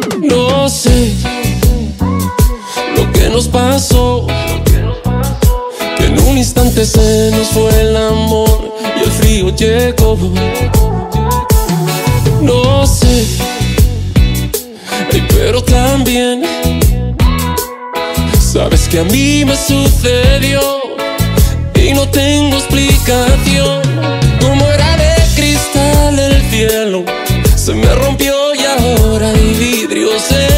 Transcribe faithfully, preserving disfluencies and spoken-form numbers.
No sé lo que nos pasó, que en un instante se nos fue el amor y el frío llegó. No sé, ay, pero también sabes que a mí me sucedió y no tengo explicación. Como era de cristal el cielo, se me rompió y ahora hay vidrios en